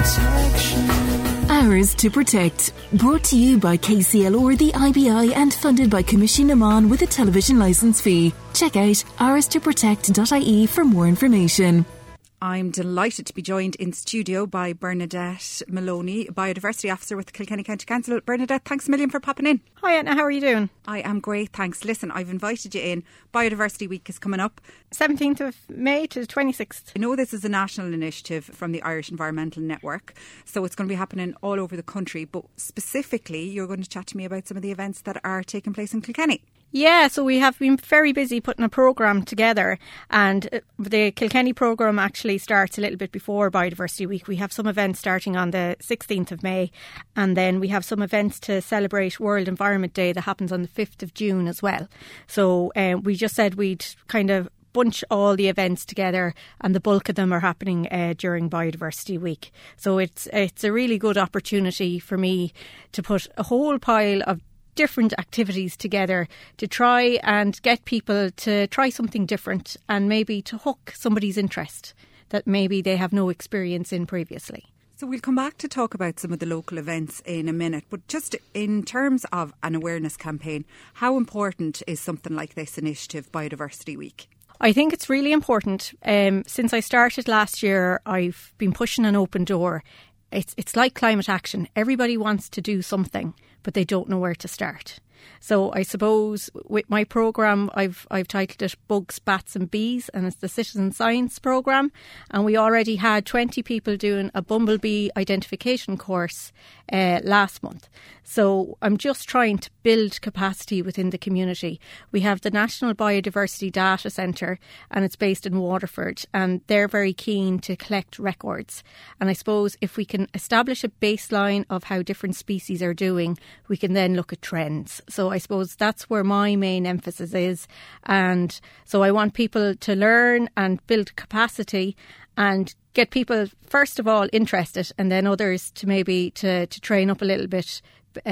Hours to Protect. Brought to you by KCLR, the IBI, and funded by Commission Naman with a television licence fee. Check out hourstoprotect.ie for more information. I'm delighted to be joined in studio by Bernadette Maloney, Biodiversity Officer with the Kilkenny County Council. Bernadette, thanks a million for popping in. Hi Anna, how are you doing? I am great, thanks. Listen, I've invited you in. Biodiversity Week is coming up. 17th of May to the 26th. I know this is a national initiative from the Irish Environmental Network, so it's going to be happening all over the country, but specifically you're going to chat to me about some of the events that are taking place in Kilkenny. Yeah, so we have been very busy putting a programme together, and the Kilkenny programme actually starts a little bit before Biodiversity Week. We have some events starting on the 16th of May, and then we have some events to celebrate World Environment Day that happens on the 5th of June as well. So we just said we'd kind of bunch all the events together, and the bulk of them are happening during Biodiversity Week. So it's a really good opportunity for me to put a whole pile of different activities together to try and get people to try something different and maybe to hook somebody's interest that maybe they have no experience in previously. So we'll come back to talk about some of the local events in a minute, but just in terms of an awareness campaign, how important is something like this initiative, Biodiversity Week? I think it's really important. Since I started last year, I've been pushing an open door. It's like climate action. Everybody wants to do something, but they don't know where to start. So I suppose with my programme, I've titled it Bugs, Bats and Bees, and it's the Citizen Science programme. And we already had 20 people doing a bumblebee identification course last month. So I'm just trying to build capacity within the community. We have the National Biodiversity Data Centre, and it's based in Waterford, and they're very keen to collect records. And I suppose if we can establish a baseline of how different species are doing, we can then look at trends. So I suppose that's where my main emphasis is. And so I want people to learn and build capacity and get people, first of all, interested, and then others to maybe to train up a little bit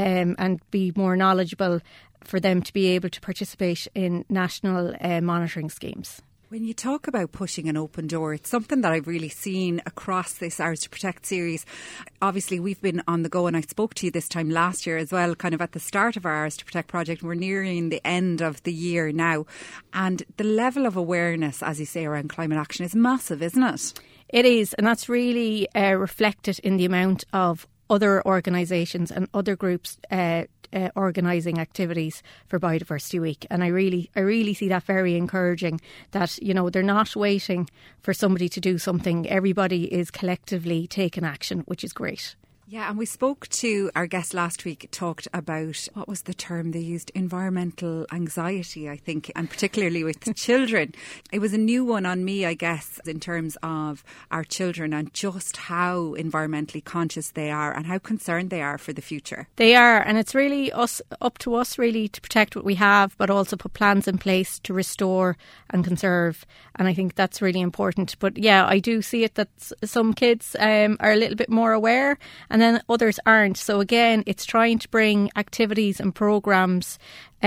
and be more knowledgeable for them to be able to participate in national monitoring schemes. When you talk about pushing an open door, it's something that I've really seen across this Hours to Protect series. Obviously, we've been on the go, and I spoke to you this time last year as well, kind of at the start of our Hours to Protect project. We're nearing the end of the year now. And the level of awareness, as you say, around climate action is massive, isn't it? It is, and that's really reflected in the amount of other organisations and other groups organising activities for Biodiversity Week, and I really see that very encouraging, that, you know, they're not waiting for somebody to do something. Everybody is collectively taking action, which is great. Yeah, and we spoke to our guest last week, talked about, what was the term they used? Environmental anxiety, I think, and particularly with children. It was a new one on me, I guess, in terms of our children and just how environmentally conscious they are and how concerned they are for the future. They are, and it's really up to us really to protect what we have, but also put plans in place to restore and conserve. And I think that's really important. But yeah, I do see it that some kids are a little bit more aware, and then others aren't. So again, it's trying to bring activities and programmes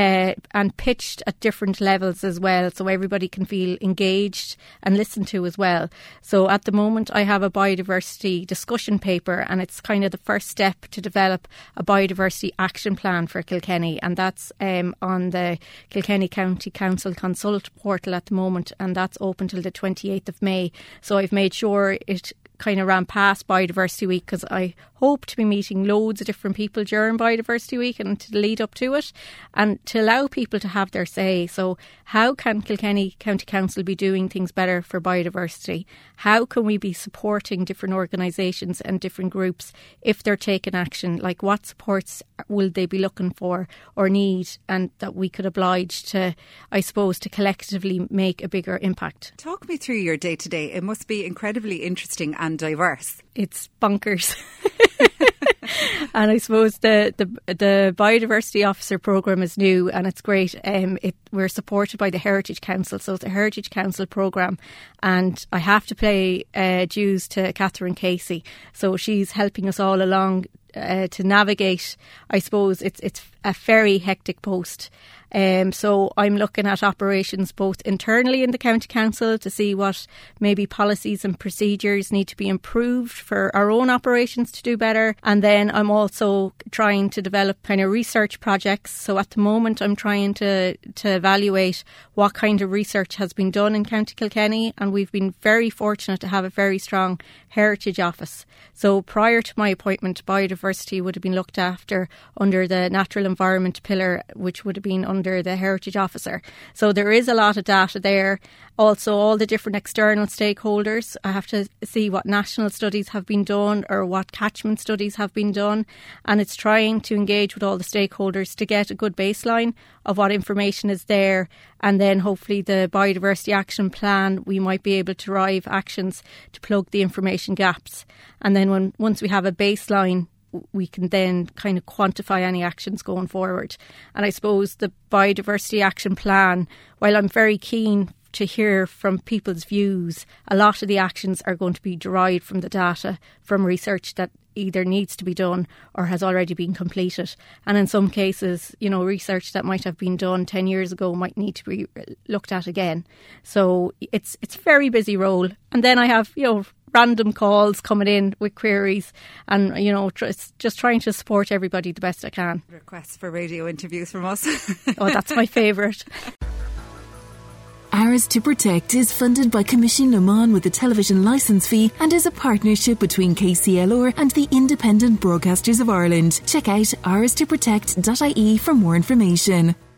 and pitched at different levels as well, so everybody can feel engaged and listened to as well. So at the moment I have a biodiversity discussion paper, and it's kind of the first step to develop a biodiversity action plan for Kilkenny, and that's on the Kilkenny County Council Consult portal at the moment, and that's open till the 28th of May. So I've made sure it kind of ran past Biodiversity Week, because I hope to be meeting loads of different people during Biodiversity Week and to lead up to it, and to allow people to have their say. So how can Kilkenny County Council be doing things better for biodiversity? How can we be supporting different organisations and different groups if they're taking action? Like, what supports will they be looking for or need, and that we could oblige to, I suppose, to collectively make a bigger impact? Talk me through your day to day. It must be incredibly interesting and diverse. It's bonkers. And I suppose the Biodiversity Officer programme is new, and it's great. We're supported by the Heritage Council, so it's a Heritage Council programme, and I have to pay dues to Catherine Casey. So she's helping us all along to navigate. I suppose it's a very hectic post. So I'm looking at operations both internally in the County Council to see what maybe policies and procedures need to be improved for our own operations to do better. And then I'm also trying to develop kind of research projects. So at the moment I'm trying to evaluate what kind of research has been done in County Kilkenny, and we've been very fortunate to have a very strong heritage office. So prior to my appointment, biodiversity would have been looked after under the natural environment pillar, which would have been under the heritage officer. So there is a lot of data there. Also, all the different external stakeholders. I have to see what national studies have been done or what catchment studies have been done. And it's trying to engage with all the stakeholders to get a good baseline of what information is there. And then hopefully the biodiversity action plan, we might be able to derive actions to plug the information gaps. And then once we have a baseline, we can then kind of quantify any actions going forward. And I suppose the biodiversity action plan, while I'm very keen to hear from people's views, a lot of the actions are going to be derived from the data, from research that either needs to be done or has already been completed. And in some cases, you know, research that might have been done 10 years ago might need to be looked at again. So it's a very busy role. And then I have, you know, random calls coming in with queries and, you know, just trying to support everybody the best I can. Requests for radio interviews from us. Oh, that's my favourite. Ours to Protect is funded by Commission Oman with a television licence fee and is a partnership between KCLR and the Independent Broadcasters of Ireland. Check out ourstoprotect.ie for more information.